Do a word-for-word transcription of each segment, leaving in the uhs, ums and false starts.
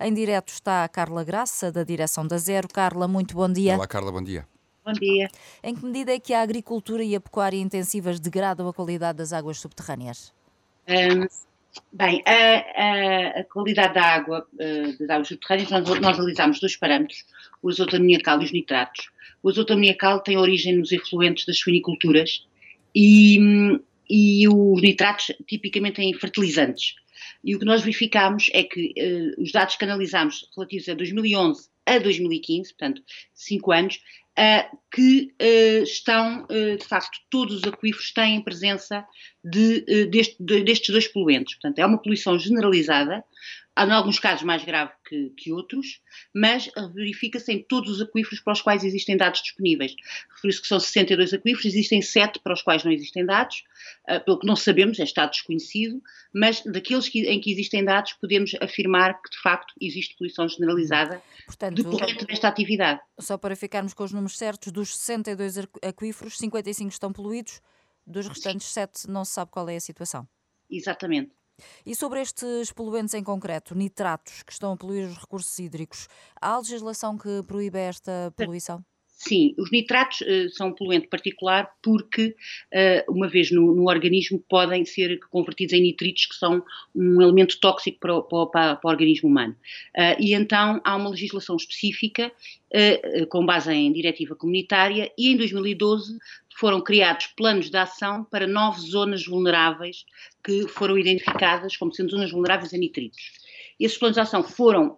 Em direto está a Carla Graça, da direção da Zero. Carla, muito bom dia. Olá, Carla, bom dia. Bom dia. Em que medida é que a agricultura e a pecuária intensivas degradam a qualidade das águas subterrâneas? Um, bem, a, a, a qualidade da água, uh, das águas subterrâneas, nós, nós analisámos dois parâmetros, o azoto amoniacal e os nitratos. O azoto amoniacal tem origem nos efluentes das suiniculturas e, e os nitratos tipicamente em fertilizantes. E o que nós verificámos é que uh, os dados que analisámos relativos a dois mil e onze a dois mil e quinze, portanto, cinco anos, uh, que uh, estão, uh, de facto, todos os aquíferos têm presença de, uh, deste, de, destes dois poluentes. Portanto, é uma poluição generalizada, há em alguns casos mais grave que, que outros, mas verifica-se em todos os aquíferos para os quais existem dados disponíveis. Refiro-se que são sessenta e dois aquíferos, existem sete para os quais não existem dados, uh, pelo que não sabemos, é estado desconhecido, mas daqueles que, em que existem dados podemos afirmar que de facto existe poluição generalizada. Portanto, decorrente desta atividade. Só para ficarmos com os números certos, dos sessenta e dois aquíferos, cinquenta e cinco estão poluídos, dos restantes sete não se sabe qual é a situação. Exatamente. E sobre estes poluentes em concreto, nitratos, que estão a poluir os recursos hídricos, há legislação que proíbe esta poluição? Sim, os nitratos uh, são um poluente particular porque, uh, uma vez no, no organismo, podem ser convertidos em nitritos, que são um elemento tóxico para o, para, para o organismo humano. Uh, e então há uma legislação específica, uh, uh, com base em diretiva comunitária, e em dois mil e doze foram criados planos de ação para nove zonas vulneráveis que foram identificadas como sendo zonas vulneráveis a nitritos. Esses planos de ação foram,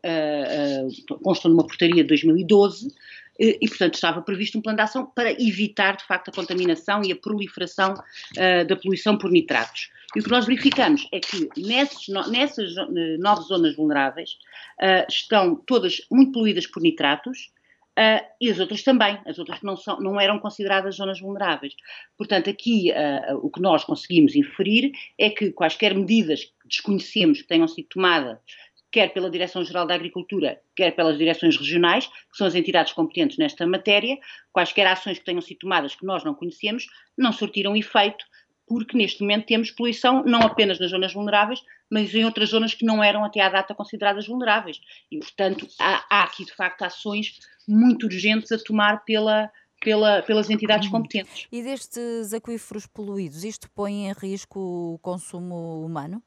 uh, uh, constam numa portaria de dois mil e doze, e, portanto, estava previsto um plano de ação para evitar, de facto, a contaminação e a proliferação uh, da poluição por nitratos. E o que nós verificamos é que nesses, nessas nove zonas vulneráveis uh, estão todas muito poluídas por nitratos, uh, e as outras também, as outras que não, são, não eram consideradas zonas vulneráveis. Portanto, aqui uh, o que nós conseguimos inferir é que quaisquer medidas que desconhecemos que tenham sido tomadas, quer pela Direção-Geral da Agricultura, quer pelas direções regionais, que são as entidades competentes nesta matéria, quaisquer ações que tenham sido tomadas que nós não conhecemos, não surtiram efeito, porque neste momento temos poluição não apenas nas zonas vulneráveis, mas em outras zonas que não eram até à data consideradas vulneráveis. E, portanto, há, há aqui de facto ações muito urgentes a tomar pela, pela, pelas entidades competentes. E destes aquíferos poluídos, isto põe em risco o consumo humano?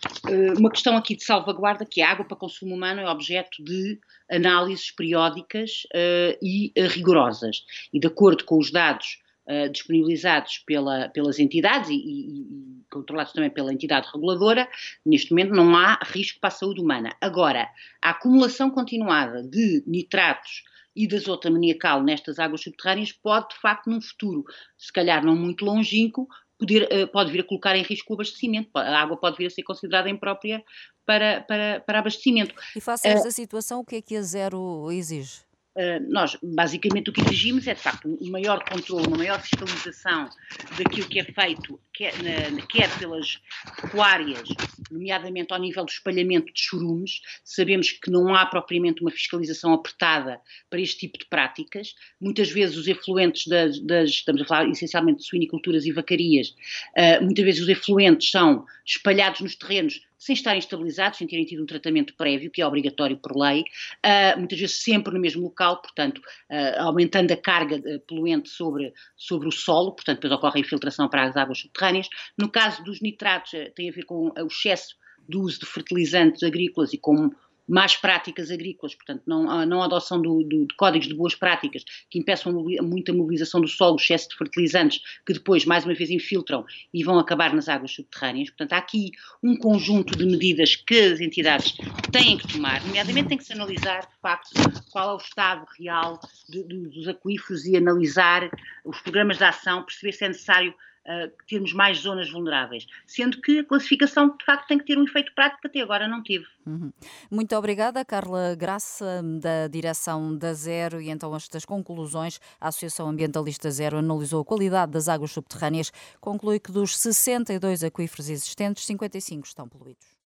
Uma questão aqui de salvaguarda, que a água para consumo humano é objeto de análises periódicas uh, e uh, rigorosas. E de acordo com os dados uh, disponibilizados pela, pelas entidades e, e, e controlados também pela entidade reguladora, neste momento não há risco para a saúde humana. Agora, a acumulação continuada de nitratos e de azoto amoniacal nestas águas subterrâneas pode, de facto, num futuro, se calhar não muito longínquo, Poder, pode vir a colocar em risco o abastecimento. A água pode vir a ser considerada imprópria para, para, para abastecimento. E face a esta uh, situação, o que é que a Zero exige? Uh, nós, basicamente, o que exigimos é, de facto, um maior controle, uma maior fiscalização daquilo que é feito, quer, na, quer pelas pecuárias, nomeadamente ao nível do espalhamento de chorumes. Sabemos que não há propriamente uma fiscalização apertada para este tipo de práticas. Muitas vezes os efluentes das, das estamos a falar essencialmente de suiniculturas e vacarias, uh, muitas vezes os efluentes são espalhados nos terrenos sem estarem estabilizados, sem terem tido um tratamento prévio, que é obrigatório por lei, uh, muitas vezes sempre no mesmo local, portanto, uh, aumentando a carga uh, poluente sobre, sobre o solo, portanto, depois ocorre a infiltração para as águas subterrâneas. No caso dos nitratos, uh, tem a ver com o excesso do uso de fertilizantes agrícolas e com más práticas agrícolas, portanto, não, não a adoção do, do, de códigos de boas práticas que impeçam muita mobilização do solo, excesso de fertilizantes que depois, mais uma vez, infiltram e vão acabar nas águas subterrâneas. Portanto, há aqui um conjunto de medidas que as entidades têm que tomar, nomeadamente tem que se analisar, de facto, qual é o estado real de, de, dos aquíferos e analisar os programas de ação, perceber se é necessário Uh, termos mais zonas vulneráveis, sendo que a classificação de facto tem que ter um efeito prático que até agora não teve. Uhum. Muito obrigada, Carla Graça, da direção da Zero. E então estas conclusões, a Associação Ambientalista Zero analisou a qualidade das águas subterrâneas, conclui que dos sessenta e dois aquíferos existentes, cinquenta e cinco estão poluídos.